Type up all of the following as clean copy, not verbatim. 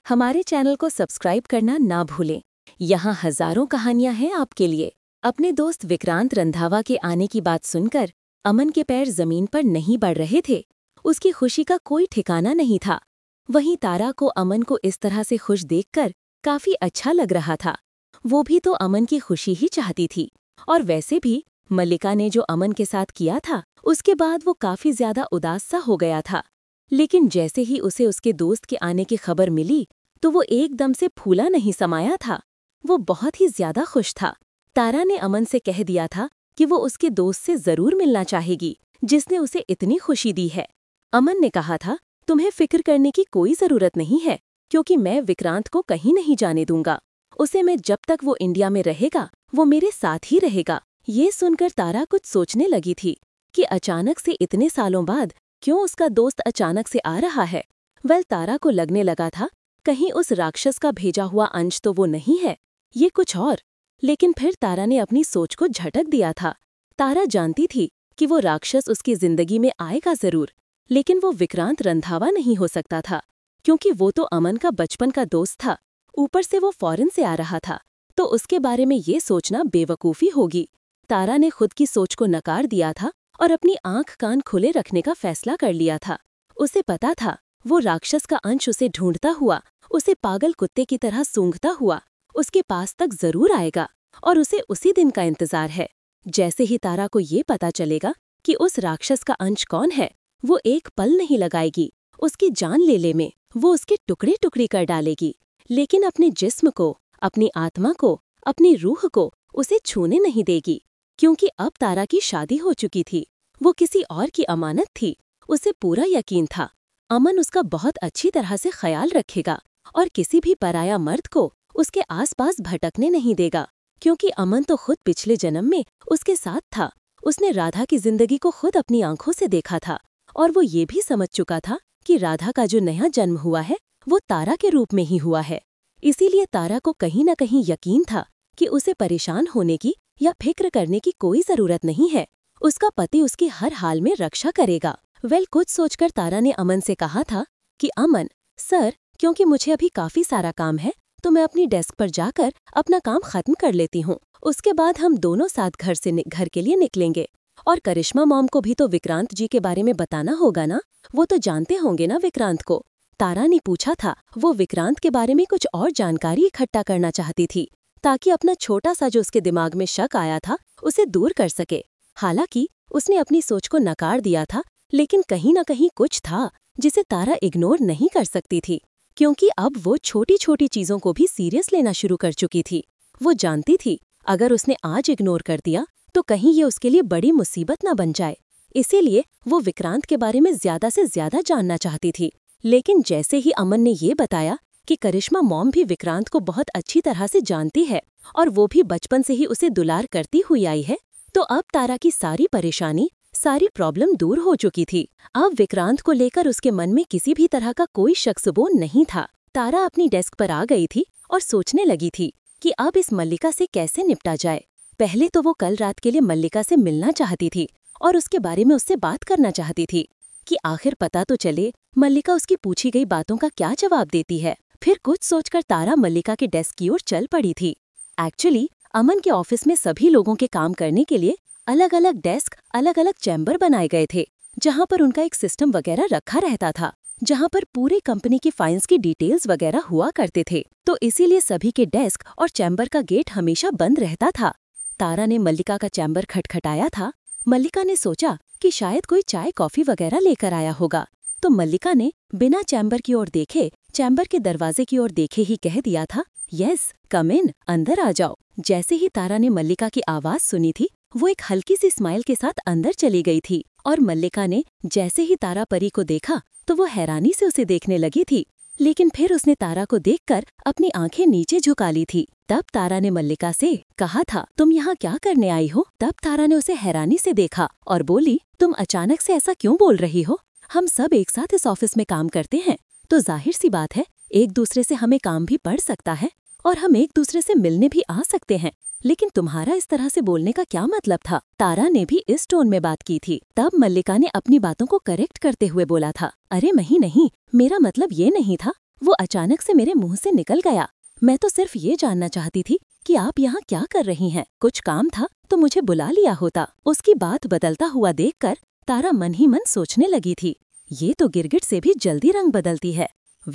हमारे चैनल को सब्सक्राइब करना ना भूलें। यहाँ हजारों कहानियां हैं आपके लिए। अपने दोस्त विक्रांत रंधावा के आने की बात सुनकर अमन के पैर जमीन पर नहीं बढ़ रहे थे। उसकी खुशी का कोई ठिकाना नहीं था। वहीं तारा को अमन को इस तरह से खुश देखकर काफी अच्छा लग रहा था। वो भी तो अमन की खुशी ही चाहती थी। और वैसे भी मल्लिका ने जो अमन के साथ किया था, उसके बाद वो काफी ज्यादा उदास सा हो गया था। लेकिन जैसे ही उसे उसके दोस्त के आने की खबर मिली, तो वो एकदम से फूला नहीं समाया था। वो बहुत ही ज्यादा खुश था। तारा ने अमन से कह दिया था कि वो उसके दोस्त से जरूर मिलना चाहेगी, जिसने उसे इतनी खुशी दी है। अमन ने कहा था, तुम्हें फिक्र करने की कोई जरूरत नहीं है, क्योंकि मैं विक्रांत को कहीं नहीं जाने दूंगा। उसे मैं जब तक वो इंडिया में रहेगा, वो मेरे साथ ही रहेगा। ये सुनकर तारा कुछ सोचने लगी थी कि अचानक से इतने सालों बाद क्यों उसका दोस्त अचानक से आ रहा है। तारा को लगने लगा था कहीं उस राक्षस का भेजा हुआ अंश तो वो नहीं है, ये कुछ और। लेकिन फिर तारा ने अपनी सोच को झटक दिया था। तारा जानती थी कि वो राक्षस उसकी जिंदगी में आएगा जरूर, लेकिन वो विक्रांत रंधावा नहीं हो सकता था, क्योंकि वो तो अमन का बचपन का दोस्त था। ऊपर से वो फॉरेन से आ रहा था, तो उसके बारे में ये सोचना बेवकूफ़ी होगी। तारा ने खुद की सोच को नकार दिया था और अपनी आंख कान खुले रखने का फैसला कर लिया था। उसे पता था वो राक्षस का अंश उसे ढूंढता हुआ, उसे पागल कुत्ते की तरह सूंघता हुआ उसके पास तक जरूर आएगा, और उसे उसी दिन का इंतजार है। जैसे ही तारा को ये पता चलेगा कि उस राक्षस का अंश कौन है, वो एक पल नहीं लगाएगी। उसकी जान ले में वो उसके टुकड़े टुकड़े कर डालेगी, लेकिन अपने जिस्म को, अपनी आत्मा को, अपनी रूह को उसे छूने नहीं देगी। क्योंकि अब तारा की शादी हो चुकी थी, वो किसी और की अमानत थी। उसे पूरा यकीन था अमन उसका बहुत अच्छी तरह से ख्याल रखेगा और किसी भी पराया मर्द को उसके आसपास भटकने नहीं देगा। क्योंकि अमन तो खुद पिछले जन्म में उसके साथ था। उसने राधा की जिंदगी को खुद अपनी आंखों से देखा था, और वो ये भी समझ चुका था कि राधा का जो नया जन्म हुआ है वो तारा के रूप में ही हुआ है। इसीलिए तारा को कहीं न कहीं यकीन था कि उसे परेशान होने की या फिक्र करने की कोई जरूरत नहीं है। उसका पति उसकी हर हाल में रक्षा करेगा। कुछ सोचकर तारा ने अमन से कहा था कि अमन सर, क्योंकि मुझे अभी काफी सारा काम है, तो मैं अपनी डेस्क पर जाकर अपना काम खत्म कर लेती हूँ। उसके बाद हम दोनों साथ घर के लिए निकलेंगे। और करिश्मा मॉम को भी तो विक्रांत जी के बारे में बताना होगा ना, वो तो जानते होंगे ना विक्रांत को। तारा ने पूछा था। वो विक्रांत के बारे में कुछ और जानकारी इकट्ठा करना चाहती थी, ताकि अपना छोटा सा जो उसके दिमाग में शक आया था उसे दूर कर सके। हालांकि उसने अपनी सोच को नकार दिया था, लेकिन कहीं न कहीं कुछ था जिसे तारा इग्नोर नहीं कर सकती थी, क्योंकि अब वो छोटी छोटी चीजों को भी सीरियस लेना शुरू कर चुकी थी। वो जानती थी अगर उसने आज इग्नोर कर दिया तो कहीं ये उसके लिए बड़ी मुसीबत न बन जाए। इसीलिए वो विक्रांत के बारे में ज्यादा से ज्यादा जानना चाहती थी। लेकिन जैसे ही अमन ने ये बताया कि करिश्मा मॉम भी विक्रांत को बहुत अच्छी तरह से जानती है और वो भी बचपन से ही उसे दुलार करती हुई आई है, तो अब तारा की सारी परेशानी, सारी प्रॉब्लम दूर हो चुकी थी। अब विक्रांत को लेकर उसके मन में किसी भी तरह का कोई शक शुबो नहीं था। तारा अपनी डेस्क पर आ गई थी और सोचने लगी थी कि अब इस मल्लिका से कैसे निपटा जाए। पहले तो वो कल रात के लिए मल्लिका से मिलना चाहती थी और उसके बारे में उससे बात करना चाहती थी कि आखिर पता तो चले मल्लिका उसकी पूछी गई बातों का क्या जवाब देती है। फिर कुछ सोचकर तारा मल्लिका के डेस्क की ओर चल पड़ी थी। एक्चुअली अमन के ऑफिस में सभी लोगों के काम करने के लिए अलग अलग डेस्क, अलग अलग चैम्बर बनाए गए थे, जहां पर उनका एक सिस्टम वगैरह रखा रहता था, जहां पर पूरी कंपनी की फाइल्स की डिटेल्स वगैरह हुआ करते थे। तो इसीलिए सभी के डेस्क और चैम्बर का गेट हमेशा बंद रहता था। तारा ने मल्लिका का चैम्बर खटखटाया था। मल्लिका ने सोचा कि शायद कोई चाय कॉफी वगैरह लेकर आया होगा, तो मल्लिका ने बिना चैम्बर की ओर देखे, चैम्बर के दरवाजे की ओर देखे ही कह दिया था, यस कम इन, अंदर आ जाओ। जैसे ही तारा ने मल्लिका की आवाज सुनी थी, वो एक हल्की सी स्माइल के साथ अंदर चली गई थी। और मल्लिका ने जैसे ही तारा परी को देखा तो वो हैरानी से उसे देखने लगी थी, लेकिन फिर उसने तारा को देखकर अपनी आंखें नीचे झुका ली थी। तब तारा ने मल्लिका से कहा था, तुम यहाँ क्या करने आई हो? तब तारा ने उसे हैरानी से देखा और बोली, तुम अचानक से ऐसा क्यों बोल रही हो? हम सब एक साथ इस ऑफिस में काम करते हैं, तो जाहिर सी बात है एक दूसरे से हमें काम भी पड़ सकता है और हम एक दूसरे से मिलने भी आ सकते हैं। लेकिन तुम्हारा इस तरह से बोलने का क्या मतलब था? तारा ने भी इस टोन में बात की थी। तब मल्लिका ने अपनी बातों को करेक्ट करते हुए बोला था, अरे नहीं, मेरा मतलब ये नहीं था। वो अचानक से मेरे मुंह से निकल गया। मैं तो सिर्फ ये जानना चाहती थी कि आप यहाँ क्या कर रही हैं। कुछ काम था तो मुझे बुला लिया होता। उसकी बात बदलता हुआ देखकर तारा मन ही मन सोचने लगी थी, ये तो गिरगिट से भी जल्दी रंग बदलती है।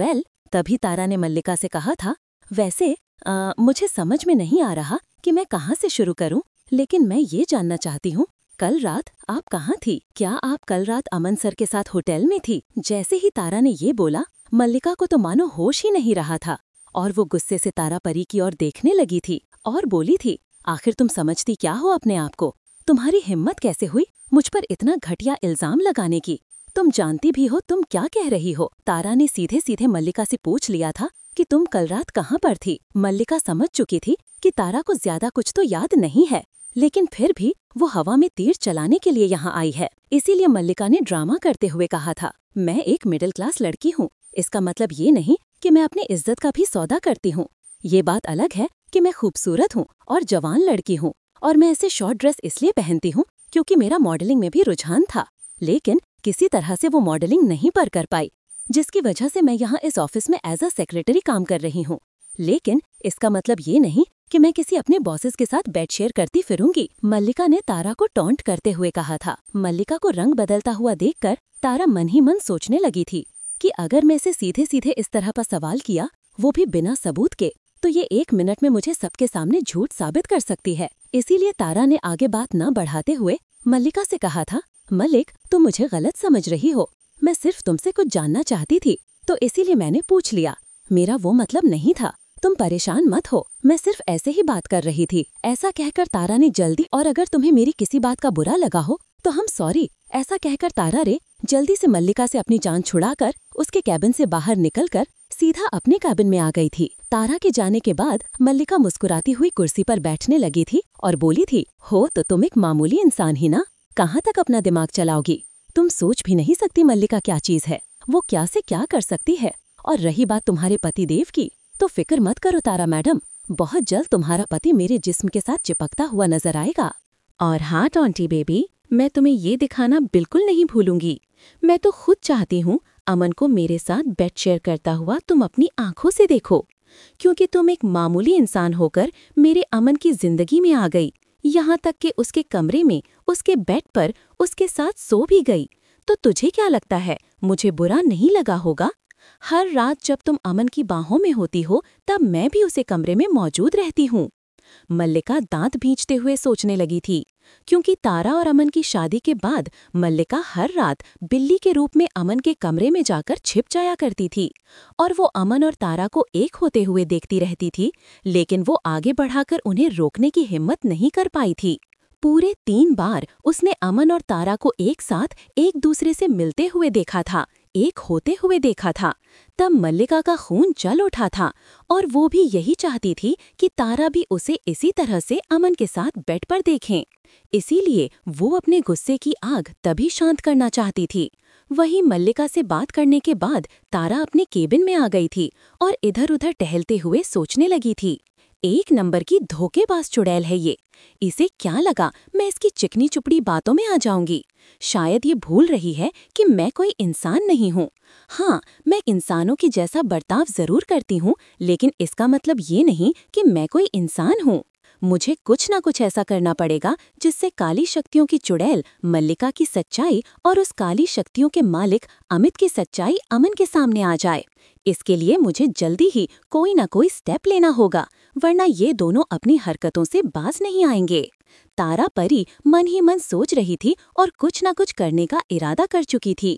तभी तारा ने मल्लिका से कहा था, वैसे मुझे समझ में नहीं आ रहा कि मैं कहाँ से शुरू करूँ, लेकिन मैं ये जानना चाहती हूँ, कल रात आप कहाँ थी? क्या आप कल रात अमन सर के साथ होटल में थी? जैसे ही तारा ने ये बोला, मल्लिका को तो मानो होश ही नहीं रहा था और वो गुस्से से तारा परी की ओर देखने लगी थी और बोली थी, आखिर तुम समझती क्या हो अपने आप को? तुम्हारी हिम्मत कैसे हुई मुझ पर इतना घटिया इल्जाम लगाने की? तुम जानती भी हो तुम क्या कह रही हो? तारा ने सीधे सीधे मल्लिका से पूछ लिया था कि तुम कल रात कहाँ पर थी। मल्लिका समझ चुकी थी कि तारा को ज्यादा कुछ तो याद नहीं है, लेकिन फिर भी वो हवा में तीर चलाने के लिए यहाँ आई है। इसीलिए मल्लिका ने ड्रामा करते हुए कहा था, मैं एक मिडिल क्लास लड़की हूँ, इसका मतलब ये नहीं कि मैं अपनी इज्जत का भी सौदा करती हूँ। ये बात अलग है कि मैं खूबसूरत हूँ और जवान लड़की हूँ और मैं ऐसे शॉर्ट ड्रेस इसलिए पहनती हूँ क्योंकि मेरा मॉडलिंग में भी रुझान था, लेकिन किसी तरह से वो मॉडलिंग नहीं पर कर पाई, जिसकी वजह से मैं यहाँ इस ऑफिस में एज अ सेक्रेटरी काम कर रही हूँ। लेकिन इसका मतलब ये नहीं कि मैं किसी अपने बॉसेस के साथ बेड शेयर करती फिरूंगी। मल्लिका ने तारा को टॉन्ट करते हुए कहा था। मल्लिका को रंग बदलता हुआ देखकर तारा मन ही मन सोचने लगी थी कि अगर मैं इसे सीधे सीधे इस तरह का सवाल किया, वो भी बिना सबूत के, तो ये 1 मिनट में मुझे सबके सामने झूठ साबित कर सकती है। इसीलिए तारा ने आगे बात न बढ़ाते हुए मल्लिका से कहा था, मलिक, तुम मुझे गलत समझ रही हो। मैं सिर्फ तुमसे कुछ जानना चाहती थी, तो इसीलिए मैंने पूछ लिया। मेरा वो मतलब नहीं था, तुम परेशान मत हो, मैं सिर्फ ऐसे ही बात कर रही थी। ऐसा कहकर तारा ने जल्दी, और अगर तुम्हें मेरी किसी बात का बुरा लगा हो तो हम सॉरी, ऐसा कहकर तारा रे जल्दी से मल्लिका से अपनी जान छुड़ाकर उसके कैबिन से बाहर निकलकर सीधा अपने कैबिन में आ गई थी। तारा के जाने के बाद मल्लिका मुस्कुराती हुई कुर्सी पर बैठने लगी थी और बोली थी, हो तो तुम एक मामूली इंसान ही ना, कहाँ तक अपना दिमाग चलाओगी? तुम सोच भी नहीं सकती मल्लिका क्या चीज है, वो क्या से क्या कर सकती है। और रही बात तुम्हारे पति देव की, तो फिक्र मत करो तारा मैडम, बहुत जल्द तुम्हारा पति मेरे जिस्म के साथ चिपकता हुआ नजर आएगा। और हाँ टॉन्टी बेबी, मैं तुम्हें ये दिखाना बिल्कुल नहीं भूलूंगी। मैं तो खुद चाहती हूँ अमन को मेरे साथ बेड शेयर करता हुआ तुम अपनी आंखों से देखो, क्योंकि तुम एक मामूली इंसान होकर मेरे अमन की जिंदगी में आ गई, यहाँ तक कि उसके कमरे में, उसके बेड पर उसके साथ सो भी गई। तो तुझे क्या लगता है मुझे बुरा नहीं लगा होगा? हर रात जब तुम अमन की बाहों में होती हो तब मैं भी उसे कमरे में मौजूद रहती हूँ। मल्लिका दांत भींचते हुए सोचने लगी थी, क्योंकि तारा और अमन की शादी के बाद मल्लिका हर रात बिल्ली के रूप में अमन के कमरे में जाकर छिप जाया करती थी और वो अमन और तारा को एक होते हुए देखती रहती थी, लेकिन वो आगे बढ़ाकर उन्हें रोकने की हिम्मत नहीं कर पाई थी। पूरे 3 बार उसने अमन और तारा को एक साथ एक दूसरे से मिलते हुए देखा था, एक होते हुए देखा था। तब मल्लिका का खून जल उठा था और वो भी यही चाहती थी कि तारा भी उसे इसी तरह से अमन के साथ बेड पर देखें। इसीलिए वो अपने गुस्से की आग तभी शांत करना चाहती थी। वहीं मल्लिका से बात करने के बाद तारा अपने केबिन में आ गई थी और इधर-उधर टहलते हुए सोचने लगी थी, 1 नंबर की धोखेबाज चुड़ैल है ये। इसे क्या लगा मैं इसकी चिकनी चुपड़ी बातों में आ जाऊंगी? शायद ये भूल रही है कि मैं कोई इंसान नहीं हूँ। हाँ, मैं इंसानों की जैसा बर्ताव जरूर करती हूँ, लेकिन इसका मतलब ये नहीं कि मैं कोई इंसान हूँ। मुझे कुछ ना कुछ ऐसा करना पड़ेगा जिससे काली शक्तियों की चुड़ैल मल्लिका की सच्चाई और उस काली शक्तियों के मालिक अमित की सच्चाई अमन के सामने आ जाए। इसके लिए मुझे जल्दी ही कोई ना कोई स्टेप लेना होगा, वरना ये दोनों अपनी हरकतों से बाज नहीं आएंगे। तारा परी मन ही मन सोच रही थी और कुछ ना कुछ करने का इरादा कर चुकी थी।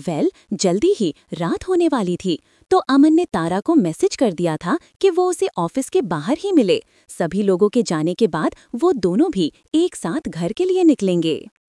जल्दी ही रात होने वाली थी, तो अमन ने तारा को मैसेज कर दिया था कि वो उसे ऑफिस के बाहर ही मिले। सभी लोगों के जाने के बाद वो दोनों भी एक साथ घर के लिए निकलेंगे।